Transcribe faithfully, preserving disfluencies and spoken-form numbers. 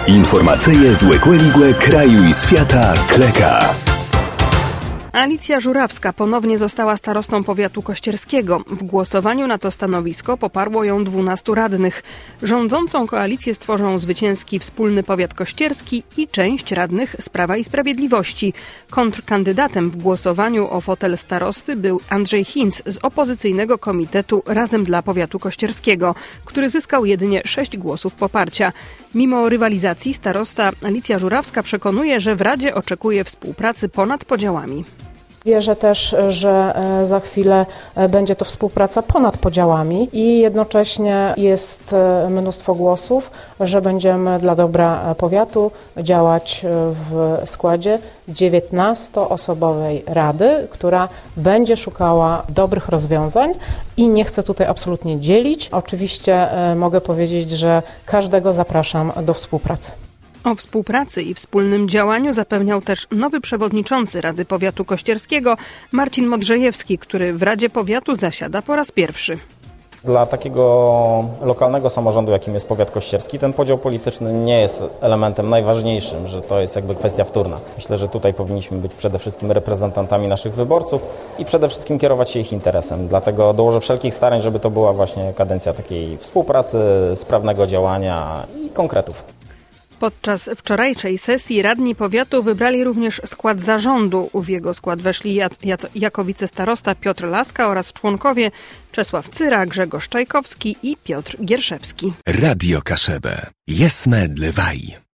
Informacyje z Łekłe kraju i świata Kleka. Alicja Żurawska ponownie została starostą powiatu kościerskiego. W głosowaniu na to stanowisko poparło ją dwunastu radnych. Rządzącą koalicję stworzą zwycięski Wspólny Powiat Kościerski i część radnych z Prawa i Sprawiedliwości. Kontrkandydatem w głosowaniu o fotel starosty był Andrzej Hinz z opozycyjnego komitetu Razem dla Powiatu Kościerskiego, który zyskał jedynie sześć głosów poparcia. Mimo rywalizacji starosta Alicja Żurawska przekonuje, że w Radzie oczekuje współpracy ponad podziałami. Wierzę też, że za chwilę będzie to współpraca ponad podziałami i jednocześnie jest mnóstwo głosów, że będziemy dla dobra powiatu działać w składzie dziewiętnastoosobowej rady, która będzie szukała dobrych rozwiązań i nie chcę tutaj absolutnie dzielić. Oczywiście mogę powiedzieć, że każdego zapraszam do współpracy. O współpracy i wspólnym działaniu zapewniał też nowy przewodniczący Rady Powiatu Kościerskiego Marcin Modrzejewski, który w Radzie Powiatu zasiada po raz pierwszy. Dla takiego lokalnego samorządu, jakim jest powiat kościerski, ten podział polityczny nie jest elementem najważniejszym, że to jest jakby kwestia wtórna. Myślę, że tutaj powinniśmy być przede wszystkim reprezentantami naszych wyborców i przede wszystkim kierować się ich interesem. Dlatego dołożę wszelkich starań, żeby to była właśnie kadencja takiej współpracy, sprawnego działania i konkretów. Podczas wczorajszej sesji radni powiatu wybrali również skład zarządu. W jego skład weszli jako wicestarosta Piotr Laska oraz członkowie Czesław Cyra, Grzegorz Czajkowski i Piotr Gierszewski. Radio Kaszebę. Jesme dlewaj.